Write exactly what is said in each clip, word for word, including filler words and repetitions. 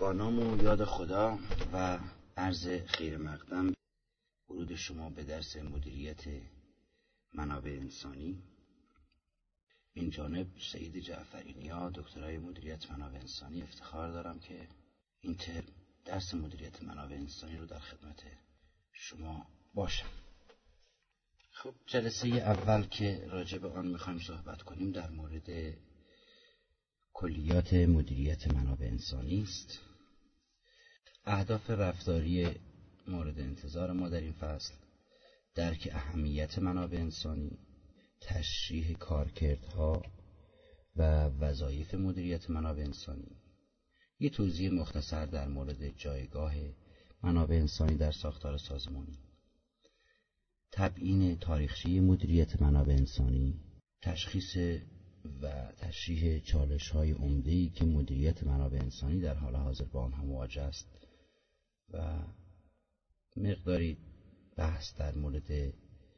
با نام و یاد خدا و عرض خیر مقدم ورود شما به درس مدیریت منابع انسانی. این جانب سعید جعفری نیا، دکترای مدیریت منابع انسانی. افتخار دارم که این ترم درس مدیریت منابع انسانی رو در خدمت شما باشم. خب جلسه اول که راجع به آن میخوایم صحبت کنیم در مورد کلیات مدیریت منابع انسانی است. اهداف رفتاری مورد انتظار ما در این فصل: درک اهمیت منابع انسانی، تشریح کارکردها و وظایف مدیریت منابع انسانی، یه توضیح مختصر در مورد جایگاه منابع انسانی در ساختار سازمانی، تبیین تاریخچه مدیریت منابع انسانی، تشخیص و تشریح چالش‌های عمده‌ای که مدیریت منابع انسانی در حال حاضر با آنها مواجه است و مقداری بحث در مورد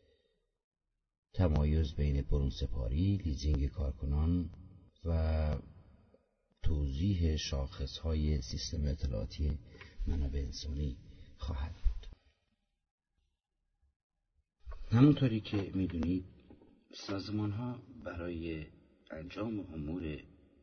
تمایز بین برونسپاری، لیزینگ کارکنان و توضیح شاخص‌های سیستم اطلاعاتی منابع انسانی خواهد بود. همونطوری که می‌دونید سازمان‌ها برای انجام امور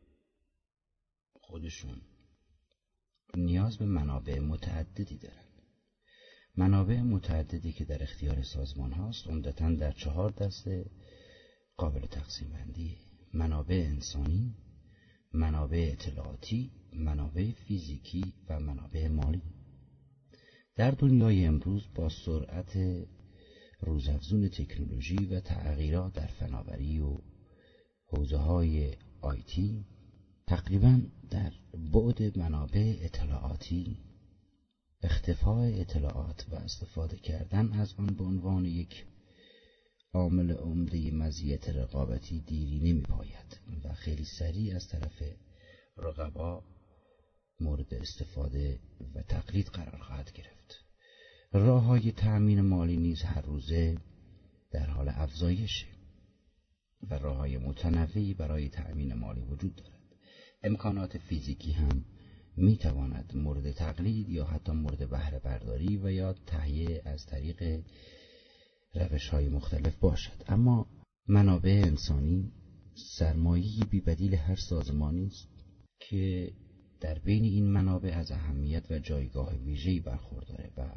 خودشون نیاز به منابع متعددی دارند. منابع متعددی که در اختیار سازمان هاست عمدتاً در چهار دسته قابل تقسیم بندی: منابع انسانی، منابع اطلاعاتی، منابع فیزیکی و منابع مالی. در دنیای امروز با سرعت روزافزون تکنولوژی و تغییرات در فناوری و حوزه‌های آیتی، تقریباً در بعد منابع اطلاعاتی اختفاء اطلاعات و استفاده کردن از آن به عنوان یک عامل عمده مزیت رقابتی دیری نمی پاید و خیلی سریع از طرف رقبا مورد استفاده و تقلید قرار خواهد گرفت. راه‌های تأمین مالی نیز هر روزه در حال افزایشه و راه‌های متنوعی برای تأمین مالی وجود دارد. امکانات فیزیکی هم می تواند مورد تقلید یا حتی مورد بهره برداری و یا تهیه از طریق روش‌های مختلف باشد. اما منابع انسانی سرمایه‌ای بی‌بدیل هر سازمانی است که در بین این منابع از اهمیت و جایگاه ویژه‌ای برخورداره و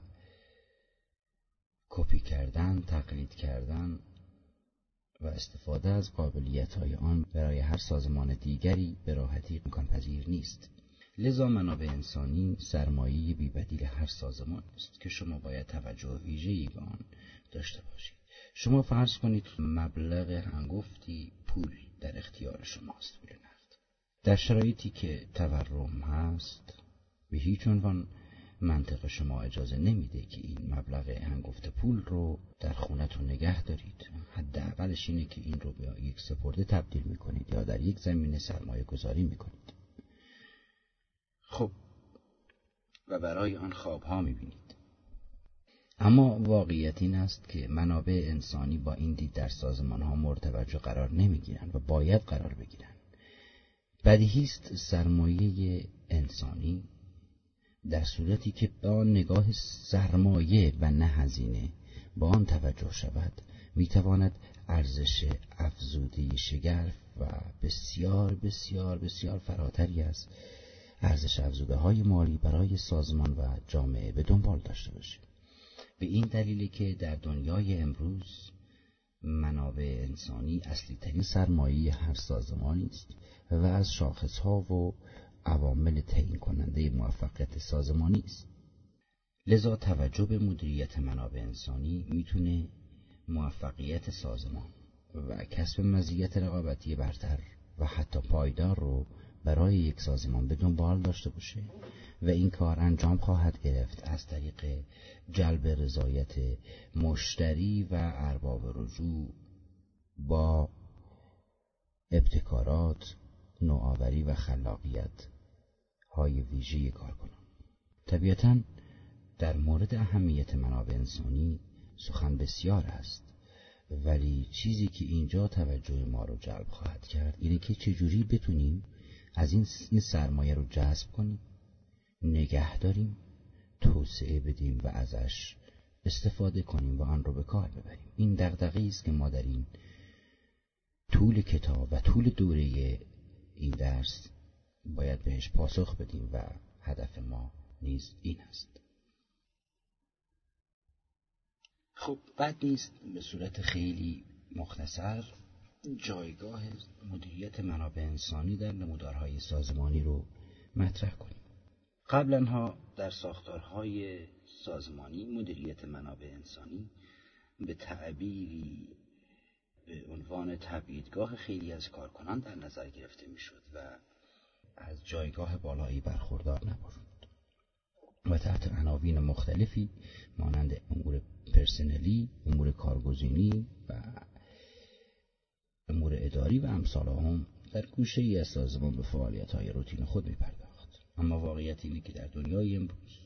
کپی کردن، تقلید کردن و استفاده از قابلیت‌های آن برای هر سازمان دیگری به راحتی امکان پذیر نیست. لذا منابع انسانی سرمایه بی‌بدیل هر سازمان است که شما باید توجه ویژه‌ای به آن داشته باشید. شما فرض کنید مبلغ هنگفتی پول در اختیار شماست، پول نقد. در شرایطی که تورم هست به هیچ عنوان منطق شما اجازه نمیده که این مبلغ هنگفت پول رو در خونتون نگه دارید. حداقلش اینه که این رو به یک سپرده تبدیل میکنید یا در یک زمینه سرمایه گذاری میکنید. خب و برای آن خوابها میبینید. اما واقعیت این است که منابع انسانی با این دید در سازمان ها مورد توجه قرار نمیگیرند و باید قرار بگیرند. بدیهی است سرمایه انسانی در صورتی که به آن نگاه سرمایه و نه هزینه با آن توجه شود میتواند ارزش افزوده شگرف و بسیار بسیار بسیار فراتری از ارزش افزوده های مالی برای سازمان و جامعه به دنبال داشته باشه. به این دلیلی که در دنیای امروز منابع انسانی اصلی ترین سرمایه هر سازمانی است و از شاخص ها و عوامل تعیین کننده موفقیت سازمانی است. لذا توجه به مدیریت منابع انسانی میتونه موفقیت سازمان و کسب مزیت رقابتی برتر و حتی پایدار رو برای یک سازمان به دنبال داشته باشه و این کار انجام خواهد گرفت از طریق جلب رضایت مشتری و ارباب رجوع با ابتکارات، نوآوری و خلاقیت های ویژه کارکنان. طبیعتاً در مورد اهمیت منابع انسانی سخن بسیار است، ولی چیزی که اینجا توجه ما رو جلب خواهد کرد اینه که چجوری بتونیم از این سرمایه رو جذب کنیم نگه داریم، توسعه بدیم و ازش استفاده کنیم و آن رو به کار ببریم. این دغدغه‌ای است که ما در این طول کتاب و طول دوره این درس باید بهش پاسخ بدیم و هدف ما نیز این است. خب بد نیست به صورت خیلی مختصر جایگاه مدیریت منابع انسانی در نمودارهای سازمانی رو مطرح کنیم. قبلا ها در ساختارهای سازمانی مدیریت منابع انسانی به تعبیری به عنوان تبعیدگاه خیلی از کارکنان در نظر گرفته میشد و از جایگاه بالایی برخوردار نبود و تحت عناوین مختلفی مانند امور پرسنلی، امور کارگزینی و امور اداری و امثال هم در گوشه ای از سازمان به فعالیت‌های روتین خود می‌پرداخت. اما واقعیت اینه که در دنیای امروز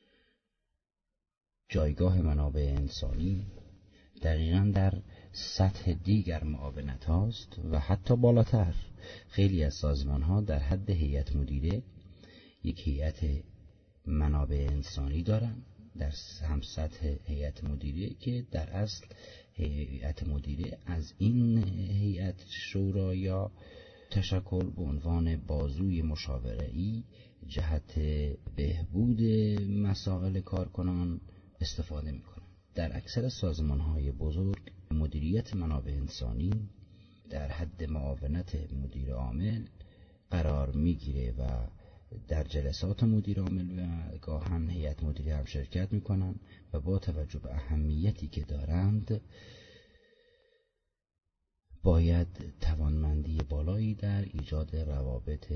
جایگاه منابع انسانی دقیقاً در سطح دیگر معاونت هاست و حتی بالاتر. خیلی از سازمان ها در حد هیئت مدیره یک هیئت منابع انسانی دارن در هم سطح هیئت مدیره که در اصل هیئت مدیره از این هیئت شورا یا تشکل به عنوان بازوی مشاوره‌ای جهت بهبود مسائل کارکنان استفاده میکنن. در اکثر سازمان‌های بزرگ مدیریت منابع انسانی در حد معاونت مدیر عامل قرار میگیره و در جلسات مدیر عامل و گاهن هیئت مدیره هم شرکت میکنن و با توجه به اهمیتی که دارند باید توانمندی بالایی در ایجاد روابط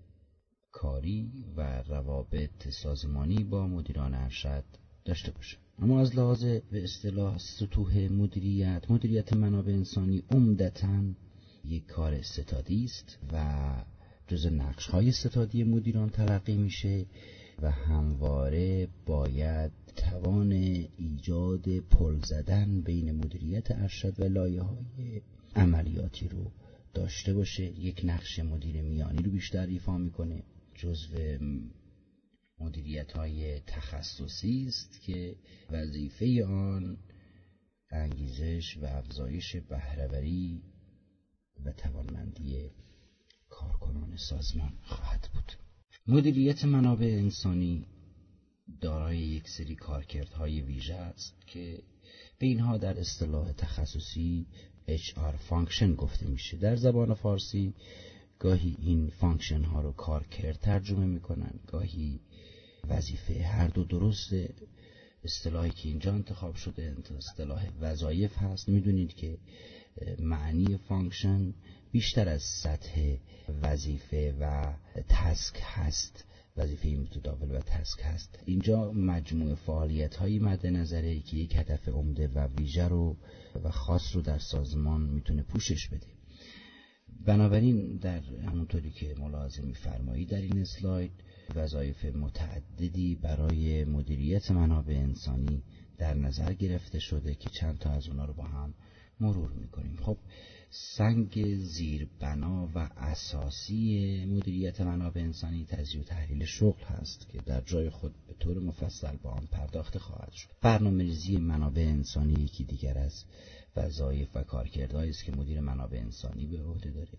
کاری و روابط سازمانی با مدیران ارشد داشته باشه. اما از لحاظ به اصطلاح سطوح مدیریت، مدیریت منابع انسانی عمدتاً یک کار استعدادی است و جزء نقش‌های استعدادی مدیران تلقی میشه و همواره باید توان ایجاد پل زدن بین مدیریت ارشد و لایه‌های عملیاتی رو داشته باشه. یک نقش مدیر میانی رو بیشتر ایفا میکنه. جزء مدیریت‌های تخصصی است که وظیفه آن انگیزش و افزایش بهره‌وری و توانمندی کارکنان سازمان خواهد بود. مدیریت منابع انسانی دارای یک سری کارکردهای ویژه است که به اینها در اصطلاح تخصصی اچ آر فانکشن گفته میشه. در زبان فارسی گاهی این فانکشن ها رو کارکرد ترجمه میکنن، گاهی وظیفه. هر دو درسته. اصطلاحی که اینجا انتخاب شده اصطلاح وظایف هست. میدونید که معنی فانکشن بیشتر از سطح وظیفه و تسک هست. وظیفه متداول و تسک هست. اینجا مجموعه فعالیت هایی مد نظره که یک هدف عمده و ویژه رو و خاص رو در سازمان میتونه پوشش بده. بنابراین در همونطوری که ملاحظه می‌فرمایید در این اسلاید وظایف متعددی برای مدیریت منابع انسانی در نظر گرفته شده که چند تا از اونا رو با هم مرور می‌کنیم. خب سنگ زیربنا و اساسی مدیریت منابع انسانی تجزیه و تحلیل شغل هست که در جای خود به طور مفصل با آن پرداخته خواهد شد. برنامه‌ریزی منابع انسانی یکی دیگر از وظایف و کارکردهایی است که مدیر منابع انسانی به عهده داره.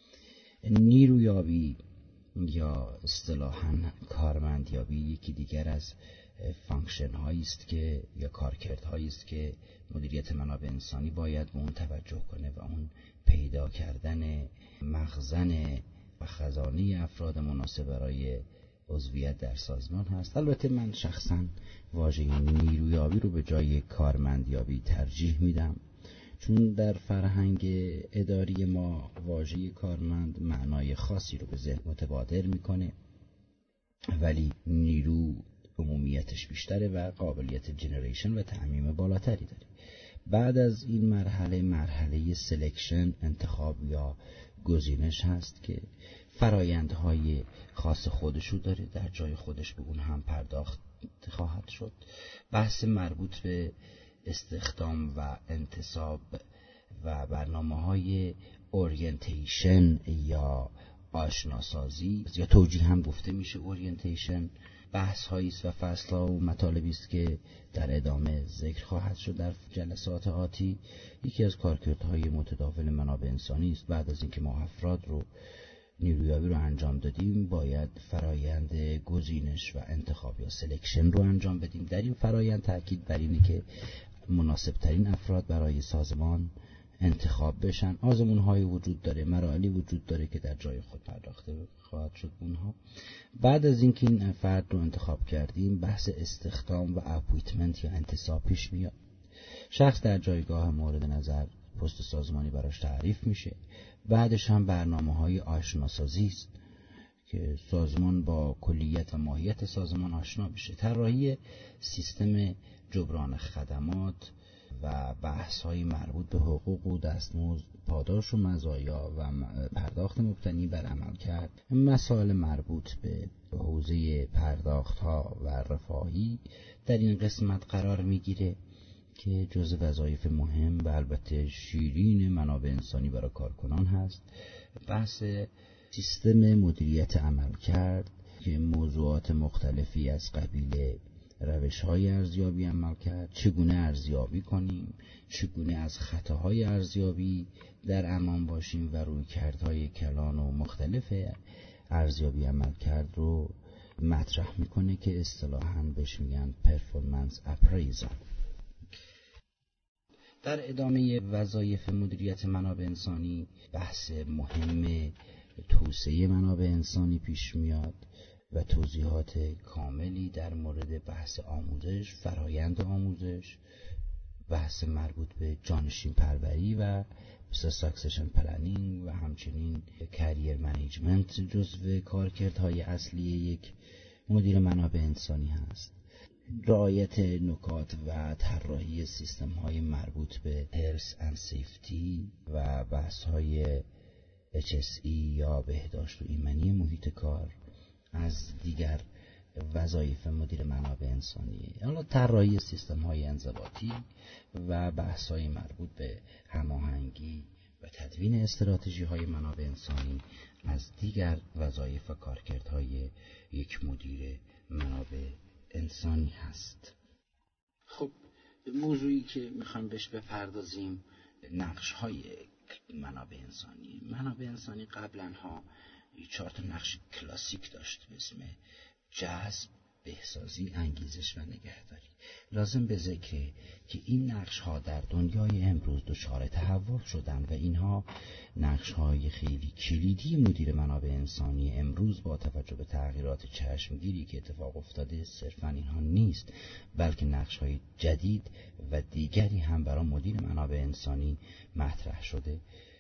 نیرویابی یا اصطلاحاً کارمندیابی یکی دیگر از فانکشن هایی است که یا کارکردهایی است که مدیریت منابع انسانی باید به اون توجه کنه و اون پیدا کردن مخزن و خزانه افراد مناسب برای عضویت در سازمان هست. البته من شخصاً واژه نیرویابی رو به جای کارمندیابی ترجیح میدم، چون در فرهنگ اداری ما واژه کارمند معنای خاصی رو به ذهن متبادر میکنه، ولی نیرو عمومیتش بیشتره و قابلیت جنریشن و تعمیم بالاتری داره. بعد از این مرحله مرحله سلکشن، انتخاب یا گزینش هست که فرایندهای خاص خودشو داره. در جای خودش به اون هم پرداخت خواهد شد. بحث مربوط به استخدام و انتصاب و برنامه‌های اورینتیشن یا آشناسازی یا توجیه هم گفته میشه اورینتیشن، بحث هایی است و فصل ها و مطالبی است که در ادامه ذکر خواهد شد در جلسات آتی. یکی از کارکردهای متداول منابع انسانی است. بعد از اینکه ما افراد رو نیرویابی رو انجام دادیم، باید فرایند گزینش و انتخاب یا سلکشن رو انجام بدیم. در این فرایند تاکید بر اینه که مناسب ترین افراد برای سازمان انتخاب بشن. آزمون های وجود داره، مراحلی وجود داره که در جای خود پرداخته خواهد شد اونها. بعد از اینکه این فرد رو انتخاب کردیم، بحث استخدام و اپوینتمنت یا انتصاب پیش میاد. شخص در جایگاه مورد نظر پست سازمانی براش تعریف میشه. بعدش هم برنامه‌های آشناسازی است که سازمان با کلیت و ماهیت سازمان آشنا بشه. طراحی سیستم جبران خدمات و بحث‌های مربوط به حقوق و دستمزد، پاداش و مزایا و پرداخت مبتنی بر عملکرد، مسائل مربوط به حوزه پرداخت‌ها و رفاهی در این قسمت قرار میگیره که جزء وظایف مهم و البته شیرین منابع انسانی برای کارکنان هست. بحث سیستم مدیریت عملکرد که موضوعات مختلفی از قبیل روش‌های ارزیابی عملکرد، چگونه ارزیابی کنیم، چگونه از خطاهای ارزیابی در امان باشیم و رویکردهای کلان و مختلف ارزیابی عملکرد رو مطرح میکنه که اصطلاحاً بهش میگن پرفورمنس اپریزال. در ادامه وظایف مدیریت منابع انسانی، بحث مهم توسعه منابع انسانی پیش میاد و توضیحات کاملی در مورد بحث آموزش، فرایند آموزش، بحث مربوط به جانشین پروری و ساکسشن پلنینگ و همچنین کریر منیجمنت جزو کارکردهای اصلی یک مدیر منابع انسانی هست. رعایت نکات و طراحی سیستم های مربوط به هلث اند سیفتی و بحث های اچ اس ای یا بهداشت و ایمنی محیط کار از دیگر وظایف مدیر منابع انسانی. حالا طراحی سیستم های انضباطی و بحث های مربوط به هماهنگی و تدوین استراتژی های منابع انسانی از دیگر وظایف و کارکردهای یک مدیر منابع انسانی هست. خب موضوعی که میخوایم بهش بپردازیم نقش های منابع انسانی. منابع انسانی قبلا ها چهار تا نقش کلاسیک داشت به اسم جذب، بهسازی، انگیزش و نگهداری. لازم به ذکره که این نقش ها در دنیای امروز دچار تحول شدن و اینها نقش های خیلی کلیدی مدیر منابع انسانی امروز با توجه به تغییرات چشمگیری که اتفاق افتاده صرفا اینها نیست، بلکه نقش های جدید و دیگری هم برای مدیر منابع انسانی مطرح شده.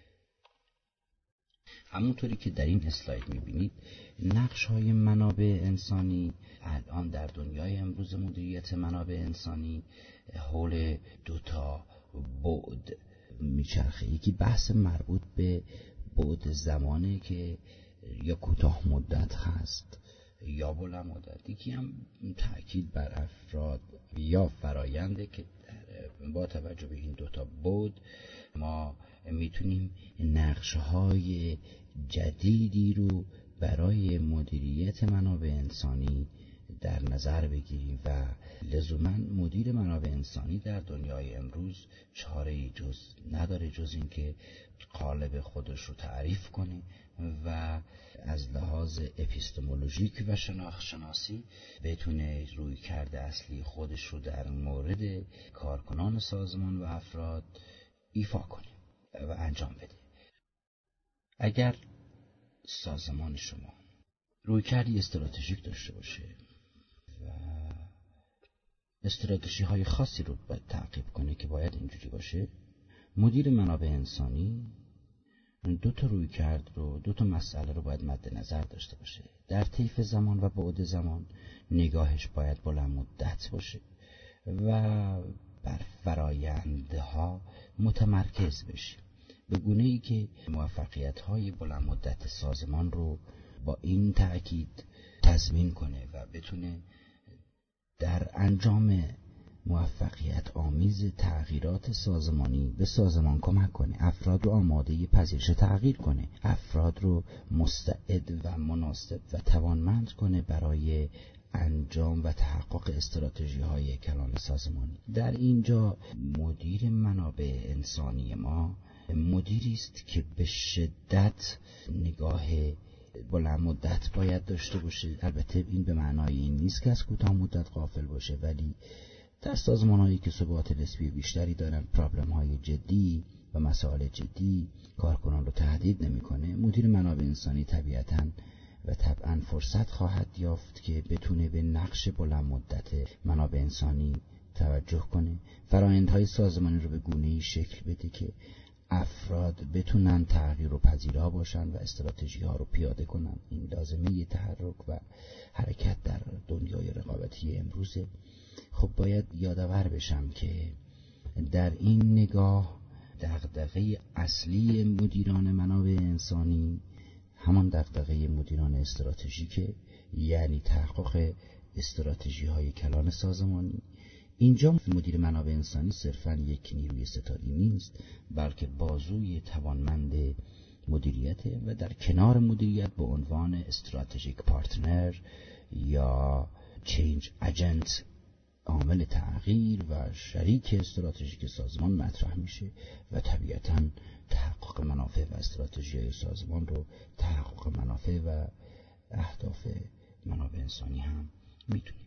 همونطوری که در این اسلاید میبینید، نقش های منابع انسانی الان در دنیای امروز مدیریت منابع انسانی حول دو تا بعد میچرخه. یکی بحث مربوط به بعد زمانه که یا کوتاه مدت هست یا بلند مدت. یکی هم تأکید بر افراد یا فراینده که با توجه به این دو تا بعد ما میتونیم نقش‌های جدیدی رو برای مدیریت منابع انسانی در نظر بگیریم و لزوما مدیر منابع انسانی در دنیای امروز چاره‌ای جز نداره جز اینکه قالب خودش رو تعریف کنه و از لحاظ اپیستمولوژیک و شناخت شناسی بتونه رویکرد اصلی خودش رو در مورد کارکنان سازمان و افراد ایفا کنه و انجام بده. اگر سازمان شما رویکردی استراتژیک داشته باشه و استراتژی های خاصی رو باید تعقیب کنه که باید اینجوری باشه، مدیر منابع انسانی دو تا رویکرد رو دو تا مسئله رو باید مد نظر داشته باشه. در طیف زمان و بعد زمان نگاهش باید بلند مدت باشه و بر فرایندها متمرکز بشه، به گونه‌ای که موفقیت‌های بلند مدت سازمان رو با این تأکید تضمین کنه و بتونه در انجام موفقیت آمیز تغییرات سازمانی به سازمان کمک کنه، افراد رو آماده پذیرش تغییر کنه، افراد رو مستعد و مناسب و توانمند کنه برای انجام و تحقق استراتژی‌های کلان سازمانی. در اینجا مدیر منابع انسانی ما مدیری است که به شدت نگاه بلند مدت باید داشته باشه. البته این به معنای این نیست که از کوتاه مدت غافل باشه، ولی در سازمان‌هایی که ثبات نسبی بیشتری دارن، پرابلم‌های جدی و مسائل جدی کارکنان رو تهدید نمی‌کنه، مدیر منابع انسانی طبیعتاً و طبعاً فرصت خواهد یافت که بتونه به نقش بلند مدت منابع انسانی توجه کنه، فرآیندهای سازمانی رو به گونه‌ای شکل بده که افراد بتونن تغییر و پذیرا باشن و استراتژی ها رو پیاده کنن. این لازمه تحرک و حرکت در دنیای رقابتی امروزه. خب باید یادآور بشم که در این نگاه دغدغه اصلی مدیران منابع انسانی همان دغدغه مدیران استراتژیکه، یعنی تحقق استراتژی های کلان سازمانی. اینجا مدیر منابع انسانی صرفاً یک نیروی ستادی نیست، بلکه بازوی توانمند مدیریت و در کنار مدیریت به عنوان استراتژیک پارتنر یا چینج اجنت، عامل تغییر و شریک استراتژیک سازمان مطرح میشه و طبیعتاً تحقق منافع و استراتژی سازمان رو تحقق منافع و اهداف منابع انسانی هم میدونیم.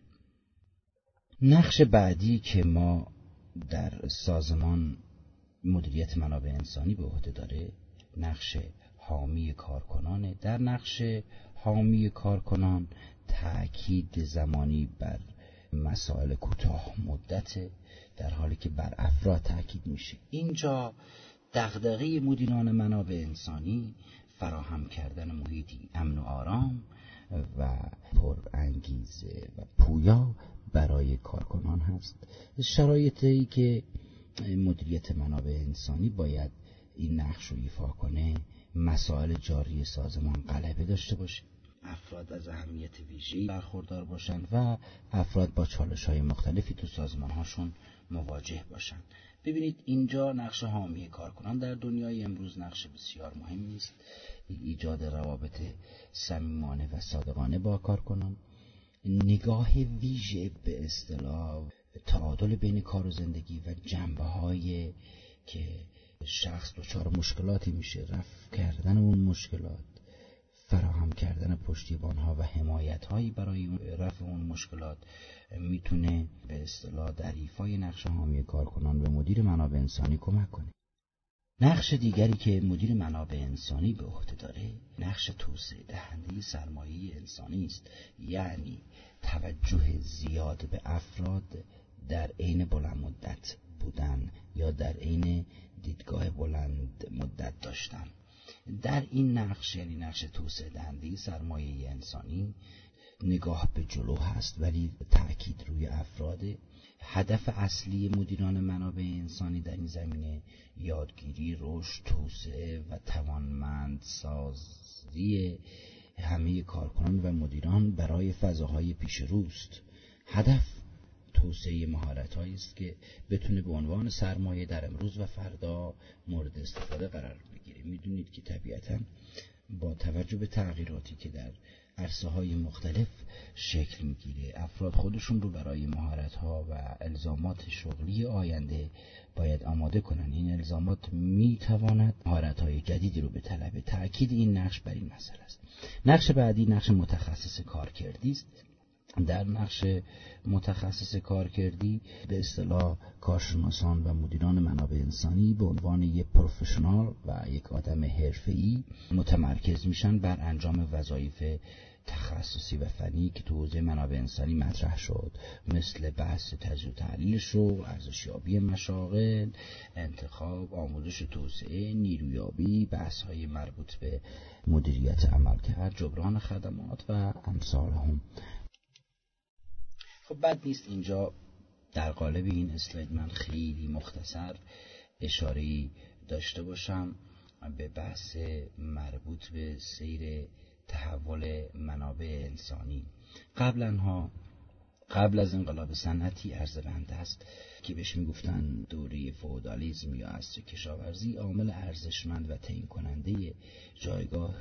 نقش بعدی که ما در سازمان مدیریت منابع انسانی به عهده داره نقش حامی کارکنانه. در نقش حامی کارکنان تأکید زمانی بر مسائل کوتاه مدت، در حالی که بر افراد تأکید میشه. اینجا دغدغه مدیران منابع انسانی فراهم کردن محیطی امن و آرام و پر انگیزه و پویا برای کارکنان هست. شرایطی که مدیریت منابع انسانی باید این نقش رو ایفا کنه، مسائل جاری سازمان غلبه داشته باشه، افراد از اهمیت ویژه‌ای برخوردار باشند و افراد با چالش‌های مختلفی تو سازمان‌هاشون مواجه باشند. ببینید اینجا نقش حامی کارکنان در دنیای امروز نقش بسیار مهمی است. ایجاد روابط صمیمانه و صادقانه با کارکنان، نگاه ویژه به اصطلاح تعادل بین کار و زندگی و جنبه‌های که شخص دچار مشکلاتی میشه، رفع کردن اون مشکلات، فراهم کردن پشتیبان‌ها و حمایت‌هایی برای رفع اون مشکلات میتونه به اصطلاح در ایفای نقش حامی کارکنان به مدیر منابع انسانی کمک کنه. نقش دیگری که مدیر منابع انسانی به عهده داره نقش توسعه دهنده سرمایه انسانی است، یعنی توجه زیاد به افراد در عین بلند مدت بودن یا در عین دیدگاه بلند مدت داشتن. در این نقش، یعنی نقش توسعه دهنده سرمایه انسانی، نگاه به جلو هست ولی تأکید روی افراد. هدف اصلی مدیران منابع انسانی در این زمینه یادگیری، رشد، توسعه و توانمندسازی همه کارکنان و مدیران برای فضاهای پیش روست. هدف توسعه مهارت‌هایی است که بتونه به عنوان سرمایه در امروز و فردا مورد استفاده قرار بگیره. میدونید که طبیعتاً با توجه به تغییراتی که در عرصه‌های مختلف شکل میگیره، افراد خودشون رو برای مهارت‌ها و الزامات شغلی آینده باید آماده کنن. این الزامات میتواند مهارت‌های جدیدی رو به طلب. تأکید این نقش بر این مسئله است. نقش بعدی نقش متخصص کارکردی است. در نقش متخصص کارکردی به اصطلاح کارشناسان و مدیران منابع انسانی به عنوان یک پروفشنال و یک آدم حرفه‌ای متمرکز میشن بر انجام وظایف تخصصی و فنی که تو حوزه منابع انسانی مطرح شد، مثل بحث تجزیه و تحلیل شغل، ارزشیابی مشاغل، انتخاب، آموزش توسعه، نیرویابی، بحث‌های مربوط به مدیریت عملکرد، جبران خدمات و امثال هم. خب بد نیست اینجا در قالب این اسلاید من خیلی مختصر اشاره‌ای داشته باشم به بحث مربوط به سیر تحول منابع انسانی. قبلا ها قبل از انقلاب صنعتی عرضه‌بنده است که بهش میگفتن دوره فئودالیسم یا عصر کشاورزی، عامل ارزشمند و تعیین کننده جایگاه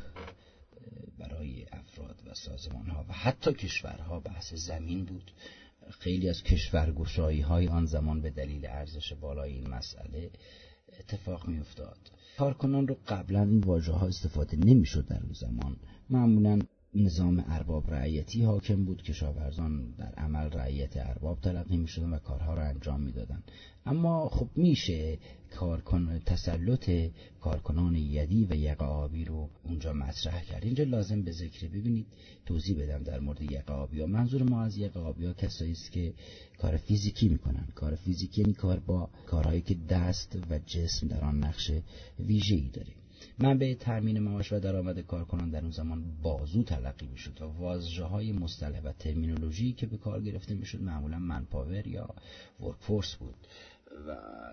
برای افراد و سازمان‌ها و حتی کشورها بحث زمین بود. خیلی از کشورگشایی‌های آن زمان به دلیل ارزش بالای این مسئله اتفاق می‌افتاد. کارکنان رو قبلا این واژه‌ها استفاده نمی‌شد در اون زمان. معمولاً نظام ارباب رعیتی حاکم بود، کشاورزان در عمل رعیت ارباب تلقی می‌شدند و کارها را انجام می‌دادند. اما خب میشه کارکن تسلط کارکنان یدی و یقه آبی رو اونجا مطرح کرد. اینجا لازم به ذکر ببینید توضیح بدم در مورد یقه آبی ها. منظور ما از یقه آبی ها کسایی است که کار فیزیکی میکنن. کار فیزیکی یعنی کار با کارهایی که دست و جسم در آن نقش ویژه‌ای داره. منبع تامین معاش و درآمد کارکنان در اون زمان بازو تلقی میشد و واژه‌های مصطلح و ترمینولوژی که به کار گرفته میشد معمولا منپاور یا ورک فورس بود و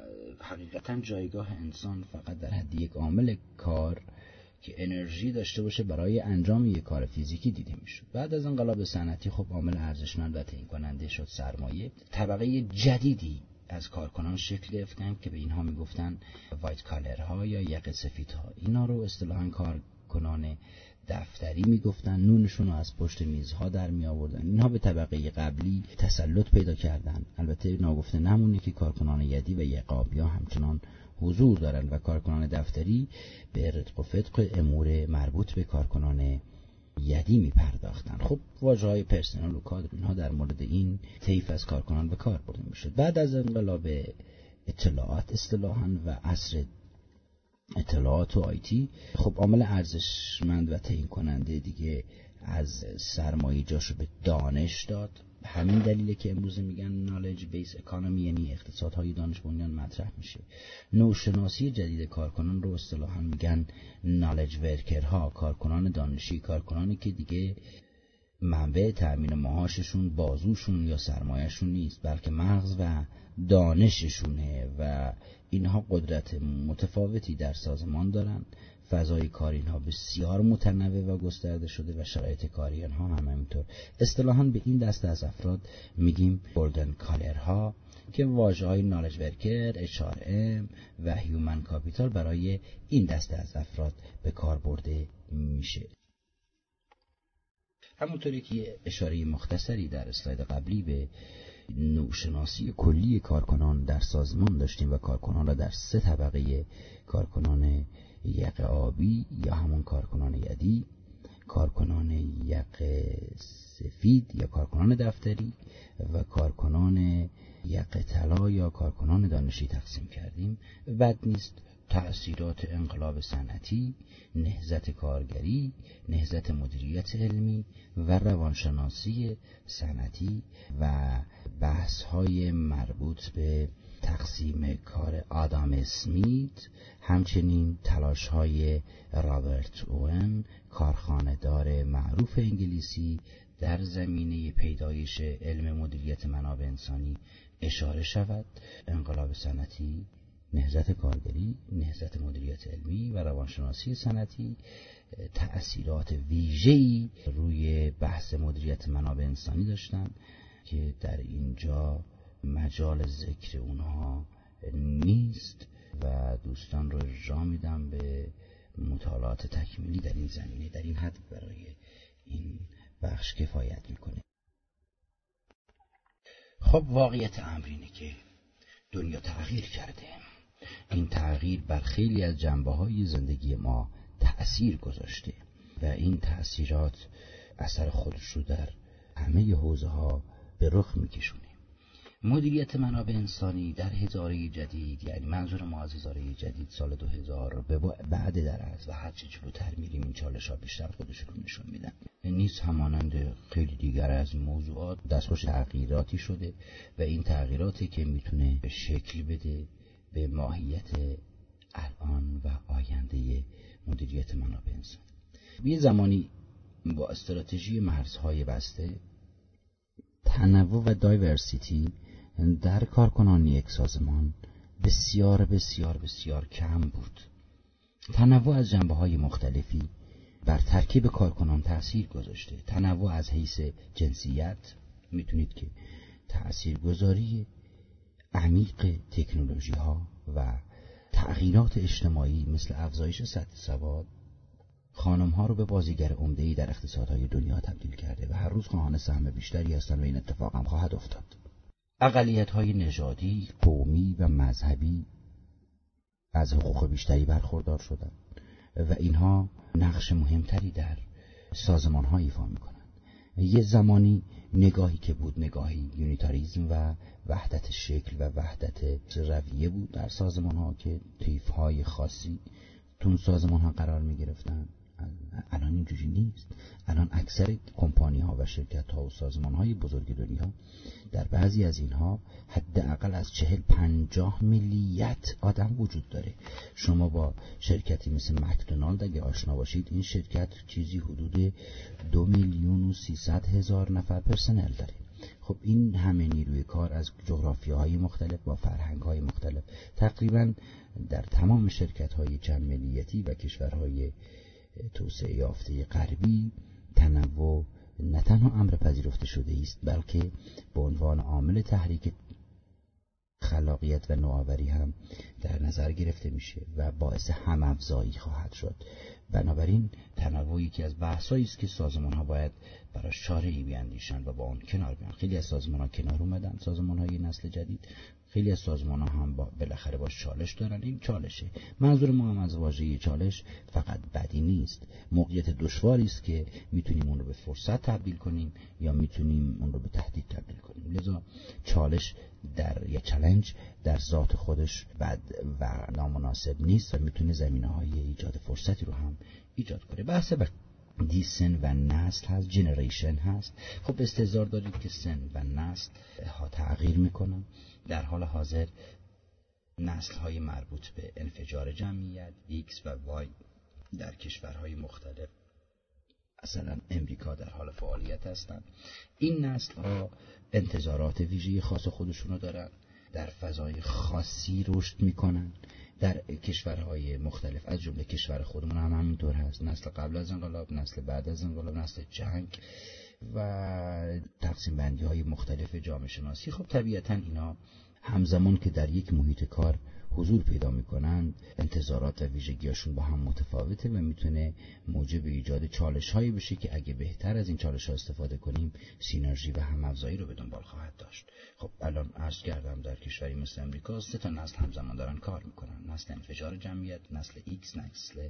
حقیقتا جایگاه انسان فقط در حد یک عامل کار که انرژی داشته باشه برای انجام یک کار فیزیکی دیده میشد. بعد از انقلاب صنعتی خب عامل ارزشمند و تعیین کننده شد سرمایه. طبقه جدیدی از کارکنان شکل گرفتن که به اینها میگفتن وایت کالرها یا یقه سفیدها. اینا رو اصطلاحاً کارکنان دفتری میگفتن. نونشون رو از پشت میزها در می آوردن. اینها به طبقه قبلی تسلط پیدا کردن. البته ناگفته نمونه که کارکنان یدی و یقابیا همچنان حضور دارن و کارکنان دفتری به رتق و فتق امور مربوط به کارکنان یدی می پرداختن. خب واژه‌های پرسنل و کادر اینها در مورد این طیف از کارکنان به کار برده میشد. بعد از انقلاب اطلاعات اصطلاحاً و عصر اطلاعات و آیتی خب عامل ارزشمند و تعیین کننده دیگه از سرمایه جاشو به دانش داد. همین دلیله که امروز میگن نالج بیس اکانومی، یعنی اقتصادهای دانش بنیان مطرح میشه. نوشناسی جدید کارکنان رو اصطلاحاً میگن نالج ورکرها، کارکنان دانشی، کارکنانی که دیگه منبع تأمین معاششون بازوشون یا سرمایهشون نیست بلکه مغز و دانششونه و اینها قدرت متفاوتی در سازمان دارن. فضای کاری اینها بسیار متنوع و گسترده شده و شرایط کاری اینها هم همینطور. اصطلاحاً به این دسته از افراد میگیم گلدن کالرها که واژه‌های نالج ورکر، اچ آر ام و هیومن کاپیتال برای این دسته از افراد به کار برده میشه. همونطوری که اشاره مختصری در اسلاید قبلی به نوشناسی کلی کارکنان در سازمان داشتیم و کارکنان را در سه طبقه کارکنان یقه آبی یا همون کارکنان یدی، کارکنان یقه سفید یا کارکنان دفتری و کارکنان یقه طلا یا کارکنان دانشی تقسیم کردیم. بد نیست تأثیرات انقلاب صنعتی، نهضت کارگری، نهضت مدیریت علمی و روانشناسی صنعتی و بحث‌های مربوط به تقسیم کار آدام اسمیت، همچنین تلاش‌های رابرت اوون، کارخانه‌دار معروف انگلیسی در زمینه پیدایش علم مدیریت منابع انسانی اشاره شود. انقلاب صنعتی، نهضت کارگری، نهضت مدیریت علمی و روانشناسی صنعتی تأثیرات ویژه‌ای روی بحث مدیریت منابع انسانی داشتند که در اینجا مجال ذکر اونها نیست و دوستان رو ارجاع میدم به مطالعات تکمیلی در این زمینه. در این حد برای این بخش کفایت میکنه. خب واقعیت امر اینه که دنیا تغییر کرده. این تغییر بر خیلی از جنبه‌های زندگی ما تأثیر گذاشته و این تأثیرات اثر خودش رو در همه حوزه‌ها به رخ میکشونه. مدیریت منابع انسانی در هزاره جدید، یعنی منظور ما از هزاره جدید سال دو هزار به بعد در از و هرچی جلوتر میریم این چالش‌ها بیشتر خودش رو نشون میدن. نیز همانند خیلی دیگر از موضوعات دستخوش تغییراتی شده و این تغییراتی که میتونه شکل بده به ماهیت الان و آینده مدیریت منابع انسانی. یه زمانی با استراتژی مرزهای بسته، تنوع و دایورسیتی در کارکنان یک سازمان بسیار بسیار بسیار کم بود. تنوع از جنبه‌های مختلفی بر ترکیب کارکنان تأثیر گذاشته. تنوع از حیث جنسیت، میتونید که تأثیرگذاری عمیق تکنولوژی ها و تغییرات اجتماعی مثل افزایش سطح سواد خانم ها رو به بازیگر عمده‌ای در اقتصادهای دنیا تبدیل کرده و هر روز خواهان سهم بیشتری هستند و این اتفاق هم خواهد افتاد. اقلیت‌های نژادی، قومی و مذهبی از حقوق بیشتری برخوردار شدند و اینها نقش مهمتری در سازمان‌ها ایفا می‌کنند. یه زمانی نگاهی که بود نگاهی یونیتاریسم و وحدت شکل و وحدت رویه بود در سازمان‌ها که طیف‌های خاصی تون سازمان‌ها قرار می‌گرفتند. الان اینجوری نیست. الان اکثر کمپانی‌ها و شرکت‌ها و سازمان‌های بزرگ دنیا در بعضی از اینها حداقل از چهل پنجاه میلیت آدم وجود داره. شما با شرکتی مثل مکدونالد اگه آشنا باشید، این شرکت چیزی حدود دو میلیون و سیصد هزار نفر پرسنل داره. خب این همه نیروی کار از جغرافیاهای مختلف با فرهنگ‌های مختلف تقریباً در تمام شرکت‌های چند ملیتی و کشورهای توسعه یافته غربی تنوع نه تنها امر پذیرفته شده است، بلکه به عنوان عامل تحریک خلاقیت و نوآوری هم در نظر گرفته میشه و باعث هم‌افزایی خواهد شد. بنابراین تنوعی که از بحثایی است که سازمان‌ها باید برای چاره‌ای بیاندیشند و با اون کنار بیان. خیلی از سازمان‌ها کنار اومدن، سازمان‌های نسل جدید. خیلی از سازمان‌ها هم با بالاخره باش چالش دارن. این چالشه. منظور ما هم از واژه چالش فقط بدی نیست. موقعیت دشواری است که میتونیم اون رو به فرصت تبدیل کنیم یا میتونیم اون رو به تهدید تبدیل کنیم. لذا چالش در یا چالش در ذات خودش بد و نامناسب نیست و میتونه زمینه‌های ایجاد فرصتی رو هم ایجاد کنه. بحث دی سن و نسل هست، جنریشن هست. خب استحضار دارید که سن و نسل ها تغییر میکنن. در حال حاضر نسل های مربوط به انفجار جمعیت X و Y در کشورهای مختلف مثلا امریکا در حال فعالیت هستند. این نسل ها انتظارات ویژه‌ای خاص خودشونو دارن، در فضای خاصی رشد میکنن. در کشورهای مختلف از جمله کشور خودمون هم همینطور هست. نسل قبل از انقلاب، نسل بعد از انقلاب، نسل جنگ و تقسیم بندی های مختلف جامعه شناسی. خب طبیعتا اینا همزمان که در یک محیط کار حضور پیدا میکنند انتظارات و ویژگیاشون با هم متفاوته و میتونه موجب ایجاد چالش هایی بشه که اگه بهتر از این چالش ها استفاده کنیم سینرژی و هم‌افزایی رو به دنبال خواهد داشت. خب الان عرض کردم در کشوری مثل امریکا سه تا نسل همزمان دارن کار میکنن. نسل انفجار جمعیت، نسل X، نسل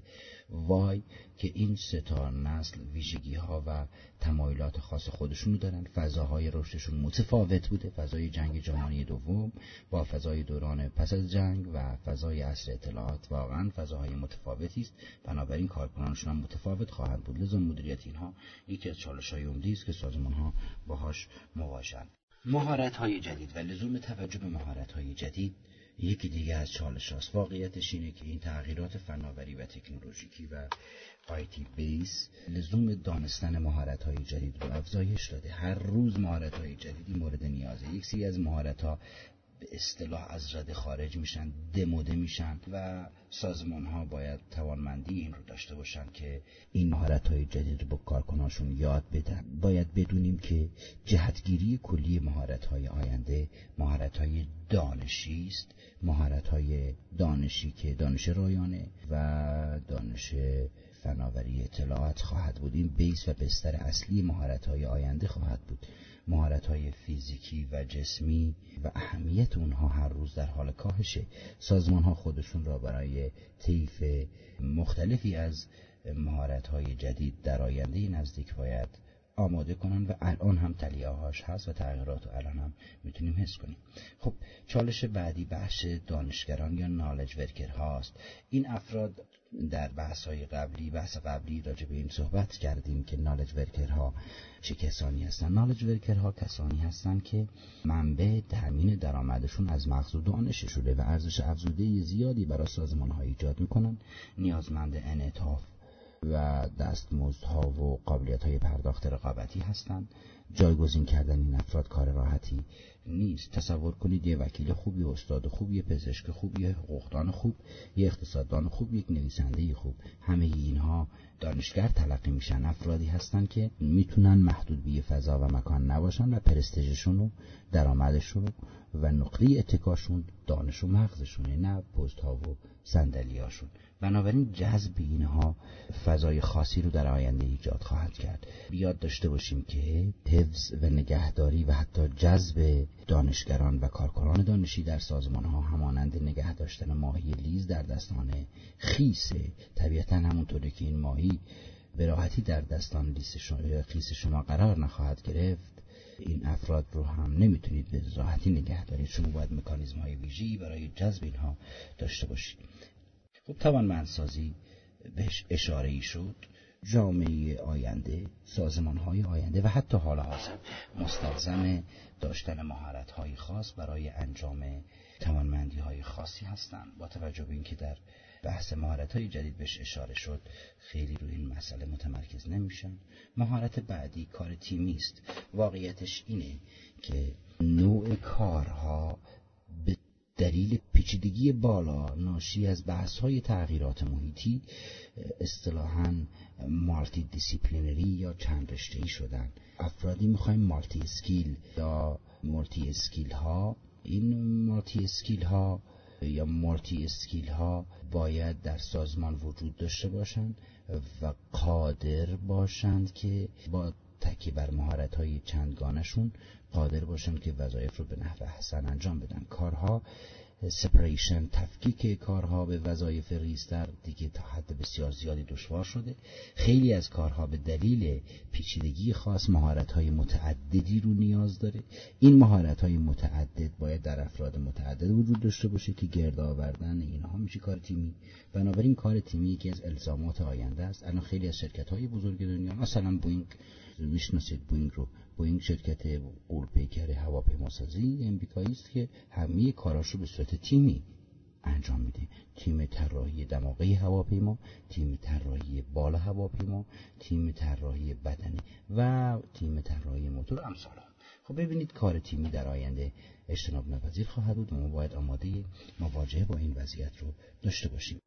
Y که این سه تا نسل ویژگی ها و تمایلات خاص خودشونو دارن. فضاهای رشدشون متفاوت بوده. فضای جنگ جهانی دوم با فضای دوران پس از جنگ و فضای عصر اطلاعات واقعا فضاهای متفاوتی است. بنابراین کارکنانشون هم متفاوت خواهند بود. لذا مدیریت اینها یکی از چالش‌های عمده است که سازمان‌ها باهاش مواجه‌اند. مهارت‌های جدید و لزوم توجه به مهارت‌های جدید یکی دیگه از چالش‌هاست. واقعیتش اینه که این تغییرات فناوری و تکنولوژیکی و آیتی بیس لزوم دانستن مهارت‌های جدید رو افزایش داده. هر روز مهارت‌های جدیدی مورد نیازه. یک سری از مهارت‌ها به اصطلاح از رده خارج میشن، دموده میشن و سازمان ها باید توانمندی این رو داشته باشن که این مهارت های جدید رو با کارکنانشون یاد بدن. باید بدونیم که جهتگیری کلی مهارت های آینده مهارت های دانشی است. مهارت های دانشی که دانش رایانه و دانش فناوری اطلاعات خواهد بود. این بیس و بستر اصلی مهارت های آینده خواهد بود. مهارت‌های فیزیکی و جسمی و اهمیت اونها هر روز در حال کاهشه. سازمان‌ها خودشون را برای طیف مختلفی از مهارت‌های جدید در آینده نزدیک باید آماده کنن و الان هم تلیه‌هاش هست و تغییرات رو الان هم میتونیم حس کنیم. خب چالش بعدی بحث دانشگران یا نالج ورکر هاست. این افراد در بحث‌های قبلی بحث قبلی راجع به این صحبت کردیم که نالج ورکرها چه کسانی هستن. نالج ورکرها کسانی هستن که منبع تامین درآمدشون از مغز و دانش شده و ارزش افزوده زیادی برای سازمان‌ها ایجاد میکنن. نیازمند انعطاف و دستمزدها و قابلیت‌های پرداخت رقابتی هستند. جایگزین کردن این افراد کار راحتی نیست. تصور کنید یه وکیل خوب، یه استاد خوب، یه پزشک خوب، یه حقوقدان خوب، یه اقتصاددان خوب، یک نویسنده خوب، همه اینها دانشگر تلقی میشن. افرادی هستن که میتونن محدود به فضا و مکان نباشن و پرستیژشون و درآمدشون و نقطه اتکاشون دانش و مغزشونه، نه پست ها و صندلیاشون. بنابراین جذب اینها فضای خاصی رو در آینده ایجاد خواهد کرد. بیاد داشته باشیم که حفظ و نگهداری و حتی جذب دانشگران و کارکنان دانشی در سازمان ها همانند نگه داشتن ماهی لیز در دستان خیسه. طبیعتا همونطوری که این ماهی به راحتی در دستان لیز شما، خیس شما قرار نخواهد گرفت، این افراد رو هم نمیتونید به راحتی نگه دارید. شما باید مکانیزم های ویژه‌ای برای جذب اینها داشته باشید. خب توانمندسازی بهش اشاره ای شد. جامعه آینده، سازمان‌های آینده و حتی حال حاضر مستلزم داشتن مهارت‌های خاص برای انجام توانمندی‌های خاصی هستند. با توجه به اینکه در بحث مهارت‌های جدید بهش اشاره شد، خیلی روی این مسئله متمرکز نمیشن. مهارت بعدی کار تیمی است. واقعیتش اینه که نوع کارها به دلیل پیچیدگی بالا ناشی از بحث‌های تغییرات محیطی اصطلاحاً مالتی دیسیپلینری یا چند رشته‌ای شدن. افرادی می‌خوایم مالتی اسکیل یا مالتی اسکیل ها. این مالتی اسکیل ها یا مالتی اسکیل ها باید در سازمان وجود داشته باشند و قادر باشند که با تکیه بر مهارت‌های چندگانشون قادر باشند که وظایف رو به نحو احسن انجام بدن. کارها سپریشن، تفکیک کارها به وظایف ریزتر دیگه تا حد بسیار زیادی دشوار شده. خیلی از کارها به دلیل پیچیدگی خاص مهارت‌های متعددی رو نیاز داره. این مهارت‌های متعدد باید در افراد متعدد وجود داشته باشه که گرد آوردن اینها میشه کار تیمی. بنابراین کار تیمی یکی از الزامات آینده است. الان خیلی از شرکت‌های بزرگ دنیا، مثلا بوئینگ، میشناسید بوئینگ رو، بوئینگ شرکت اورپیکر هواپیماسازی امریکایی است که همه کاراشو به صورت تیمی انجام میده. تیم طراحی دماغه هواپیما، تیم طراحی بال هواپیما، تیم طراحی بدنه و تیم طراحی موتور و امثال. خب ببینید کار تیمی در آینده اجتناب ناپذیر خواهد بود و ما باید آماده مواجهه با این وضعیت رو داشته باشیم.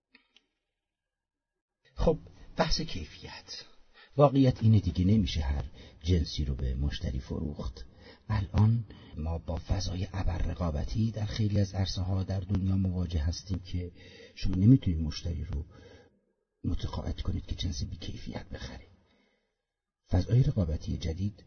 خب بحث کیفیت. واقعیت اینه دیگه، نمیشه هر جنسی رو به مشتری فروخت. الان ما با فضای ابر رقابتی در خیلی از عرصه‌ها در دنیا مواجه هستیم که شما نمیتونید مشتری رو متقاعد کنید که جنس بی کیفیت بخره. فضای رقابتی جدید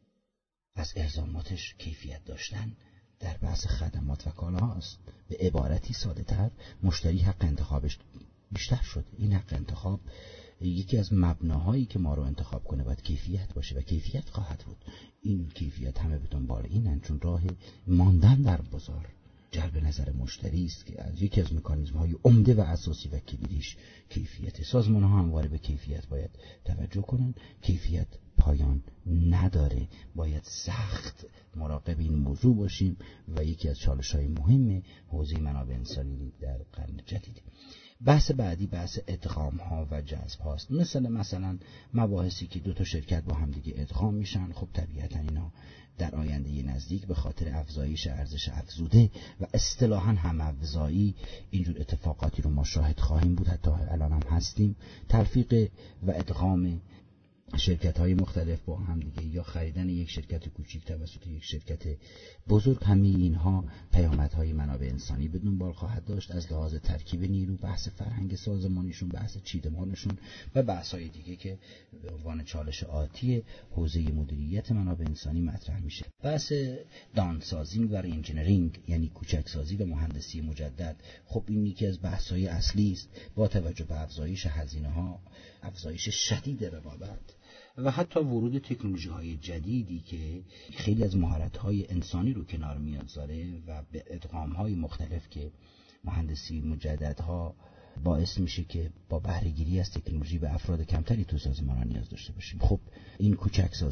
از الزاماتش کیفیت داشتن در بحث خدمات و کالاهاست. به عبارتی ساده تر، مشتری حق انتخابش بیشتر شده. این حق انتخاب یکی از مبناهایی که ما رو انتخاب کنه باید کیفیت باشه و کیفیت خواهد بود. این کیفیت همه به دنبال اینن، چون راه ماندن در بازار جلب نظر مشتری است که از یکی از مکانیزم‌های عمده و اساسی و کلیدیش کیفیت. سازمان‌ها همواره به کیفیت باید توجه کنن. کیفیت پایان نداره. باید سخت مراقب این موضوع باشیم و یکی از چالش‌های مهم حوزه منابع انسانی در قرن جدید. بحث بعدی بحث ادغام ها و جذب هاست. مثلا مثلا مباحثی که دو تا شرکت با هم دیگه ادغام میشن. خب طبیعتا اینا در آینده نزدیک به خاطر افزایش ارزش افزوده و اصطلاحاً هم افزایی اینجور اتفاقاتی رو ما شاهد خواهیم بود، حتی الان هم هستیم. تلفیق و ادغام شرکت های مختلف با هم دیگه یا خریدن یک شرکت کوچیک توسط یک شرکت بزرگ، همه اینها پیامدهای منابع انسانی به دنبال خواهد داشت، از لحاظ ترکیب نیرو، بحث فرهنگ سازمانیشون، بحث چیدمانشون و بحث‌های دیگه که به عنوان چالش آتی حوزه مدیریت منابع انسانی مطرح میشه. بحث دانسازینگ و رینجینرینگ یعنی کوچکسازی و مهندسی مجدد، خب این یکی از بحث‌های اصلی است. با توجه به افزایش هزینه‌ها، افزایش شدید رقابت و حتی ورود تکنولوژی‌های جدیدی که خیلی از مهارت‌های انسانی رو کنار می‌گذاره و به ادغام‌های مختلف که مهندسی مجددها باعث میشه که با بهره‌گیری از تکنولوژی به افراد کمتری تو سازمان‌ها نیاز داشته باشیم. خب این کوچکسازی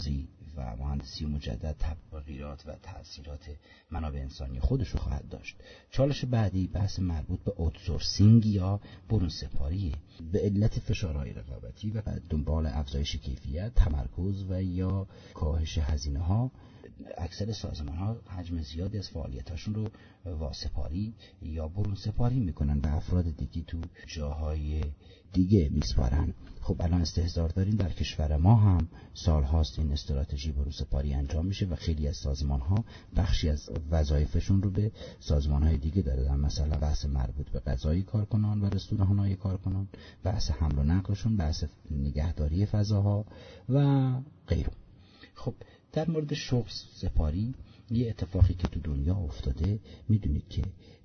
و مهندسی مجدد تغییرات و تأثیرات منابع انسانی خودش رو خواهد داشت. چالش بعدی بحث مربوط به اوتسورسینگ یا برون سپاریه. به علت فشارهای رقابتی و دنبال افزایش کیفیت، تمرکز و یا کاهش هزینه ها، اکثر سازمان ها حجم زیادی از فعالیتاشون رو واسپاری یا برون سپاری میکنن و افراد دیگه تو جاهای دیگه میسپارن. خب الان استحضار داریم در کشور ما هم سالهاست این استراتژی برون سپاری انجام میشه و خیلی از سازمان ها بخشی از وظایفشون رو به سازمان های دیگه دادن، مثلا بحث مربوط به غذای کارکنان و رستوران‌های کارکنان، بحث حمل و نقلشون، بحث نگهداری فضاها و غیره. خب در مورد شغل سپاری یه اتفاقی که تو دنیا افتاده، میدونید که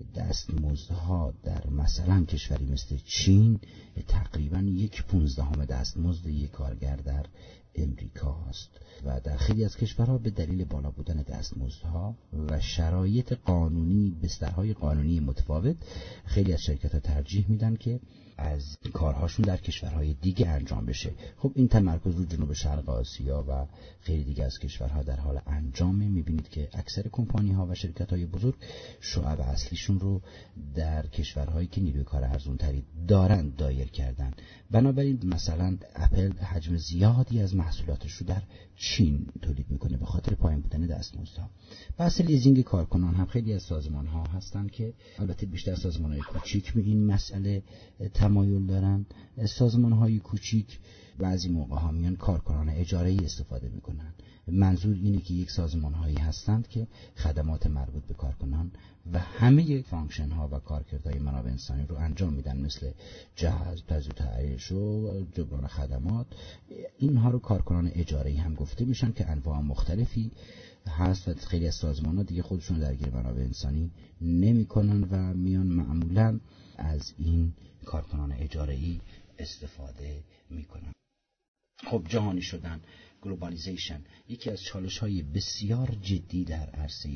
دستمزدها در مثلا کشوری مثل چین تقریبا یک پونزدهم دستمزد یک کارگر در امریکا است و در خیلی از کشورها به دلیل بالا بودن دستمزدها و شرایط قانونی، بسترهای قانونی متفاوت، خیلی از شرکت‌ها ترجیح میدن که از کارهاشون در کشورهای دیگه انجام بشه. خب این تمرکز رو جنوب شرق آسیا و خیلی دیگه از کشورها در حال انجامه. میبینید که اکثر کمپانی‌ها و شرکت‌های بزرگ شعب اصلیشون رو در کشورهایی که نیروی کار ارزان‌تری دارن دایر کردن. بنابراین مثلا اپل حجم زیادی از محصولاتش رو در چین تولید میکنه به خاطر پایین بودن دستمزدها. بحث لیزینگ کارکنان هم خیلی از سازمان‌ها هستن که البته بیشتر سازمان‌های کوچیک به این مسئله تمایل دارن. سازمان‌های کوچیک بعضی موقع‌ها میان کارکنان اجاره‌ای استفاده میکنن. منظور اینه که یک سازمان‌هایی هستند که خدمات مربوط به کارکنان و همه فانکشن‌ها و کارکردهای منابع انسانی رو انجام میدن، مثل جهاز، تجهیز و تعیین و جبران خدمات. اینها رو کارکنان اجاره‌ای هم گفته میشن که انواع مختلفی هست و خیلی از سازمان‌ها دیگه خودشون درگیر منابع انسانی نمی‌کنن و میان معمولاً از این کارکنان اجاره‌ای استفاده می‌کنن. خب جهانی شدن، گلوبالیزیشن، یکی از چالش‌های بسیار جدی در عرصه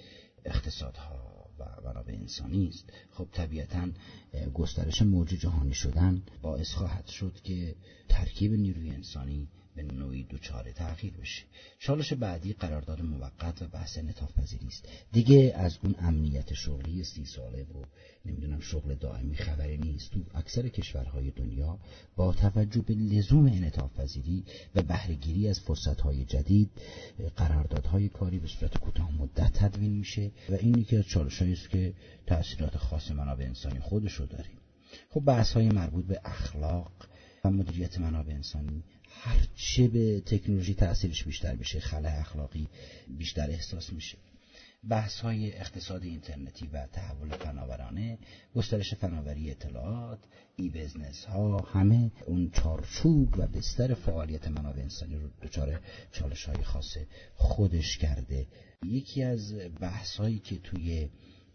اقتصادها و منابع انسانی است. خب طبیعتاً گسترش موج جهانی شدن باعث خواهد شد که ترکیب نیروی انسانی به نوعی دچار تغییر بشه. چالش بعدی قرارداد موقت و بحث انعطاف پذیری است. دیگه از اون امنیت شغلی سی ساله و نمیدونم شغل دائمی خبری نیست. تو اکثر کشورهای دنیا با توجه به لزوم انعطاف پذیری و بهره‌گیری از فرصت‌های جدید، قراردادهای کاری به صورت کوتاه مدت تدوین میشه و این یکی از چالش‌هایی است که تأثیرات خاص منابع انسانی خودش رو داره. خب بحث‌های مربوط به اخلاق و مدیریت منابع انسانی، هرچه به تکنولوژی تأثیرش بیشتر بشه، خلأ اخلاقی بیشتر احساس میشه. بحث‌های اقتصاد اینترنتی و تحول فناورانه، گسترش فناوری اطلاعات، ای بیزنس ها، همه اون چارچوب و بستر فعالیت منابع انسانی رو دچار چالش‌های خاص خودش کرده. یکی از بحث‌هایی که توی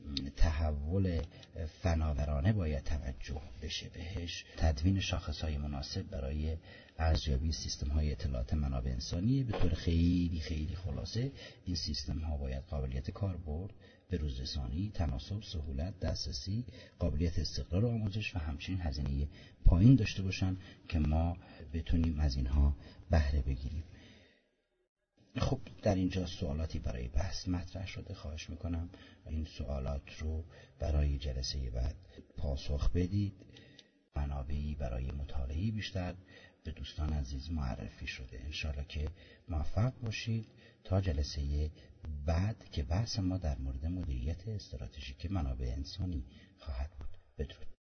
تحول فناورانه باید توجه بشه بهش، تدوین شاخص‌های مناسب برای ارزیابی سیستم‌های اطلاعات منابع انسانی. به طور خیلی خیلی خلاصه این سیستم‌ها باید قابلیت کاربرد، بروزرسانی، تناسب، سهولت، دسترسی، قابلیت استقرار آموزش و همچنین هزینه پایین داشته باشن که ما بتونیم از اینها بهره بگیریم. خب در اینجا سوالاتی برای بحث مطرح شده. خواهش میکنم این سوالات رو برای جلسه بعد پاسخ بدید. منابعی برای مطالعه بیشتر به دوستان عزیز معرفی شده. انشاءالله که موفق باشید تا جلسه بعد که بحث ما در مورد مدیریت استراتژیک منابع انسانی خواهد بود. بدرود.